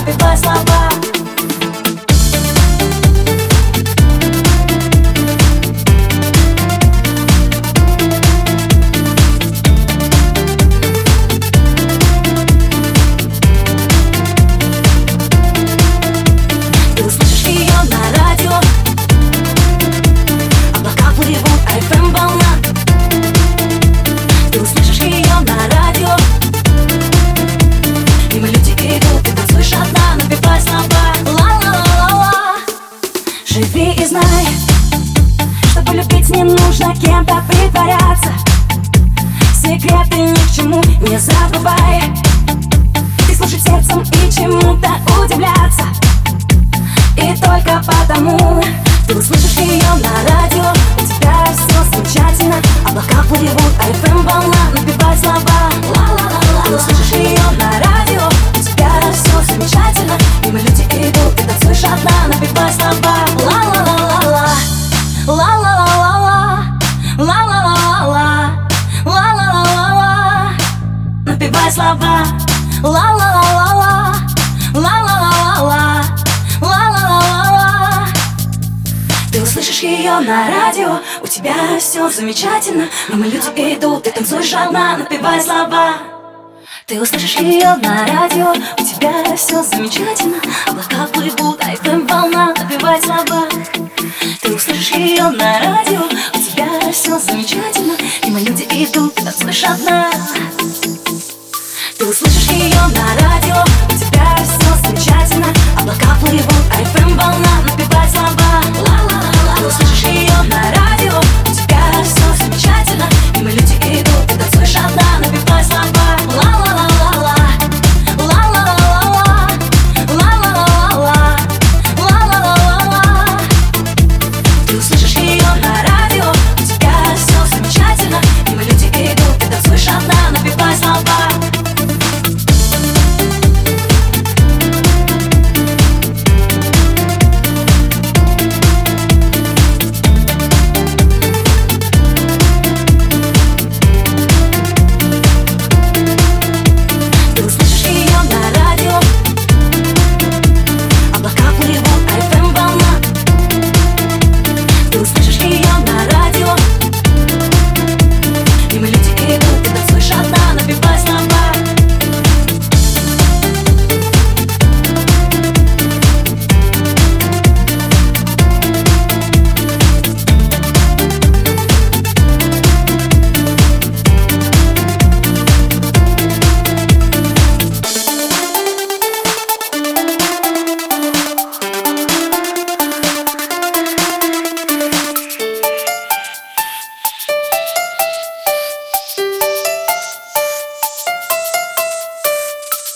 напевай слова. Ты услышишь ее на радио, облака плывут, а FM волна. Ты услышишь ее на радио, мимо люди идут, ты танцуешь одна, напевай слова. Ла-ла-ла-ла-ла. Живи и знай, чтобы любить не нужно кем-то притворяться. Секреты ни к чему не забывай. Ты слушай сердцем и чему-то удивляться. И только потому ты услышишь ее на радио. У тебя все замечательно, облака плывут, а FM волна, напевай слова. Ла-ла-ла-ла. Ты услышишь ее на радио, у тебя все замечательно, мимо люди идут, ты танцуешь одна, напевай слова. Ла-ла-ла-ла-ла. Ла-ла-ла-ла-ла. Ла-ла-ла-ла-ла. Ла-ла-ла-ла-ла. Напевай слова. Ла-ла-ла-ла-ла. Ла-ла-ла-ла-ла. Ла-ла-ла-ла-ла. Ты услышишь ее на радио, у тебя все замечательно, мимо люди идут, ты танцуешь одна, напевай слова. Ты услышишь ее на радио, у тебя все замечательно, облака плывут, а FM волна, напевай слова. Ты услышишь ее на радио, у тебя все замечательно, мимо люди идут, ты танцуешь одна. Ты услышишь ее на радио, у тебя все замечательно, облака плывут, а FM волна, напевай слова. Ла-ла-ла-ла. Ты услышишь ее на радио, у тебя все замечательно, мимо люди идут, ты танцуешь одна, напевай слова. Ла-ла-ла-ла-ла. Ла-ла-ла-ла-ла. Ла-ла-ла-ла-ла. Ла-ла-ла-ла-ла. Ты услышишь ее на радио, у тебя все замечательно, мимо люди идут, ты танцуешь одна, напевай слова. Мимо люди идут, ты танцуешь одна, напевай слова.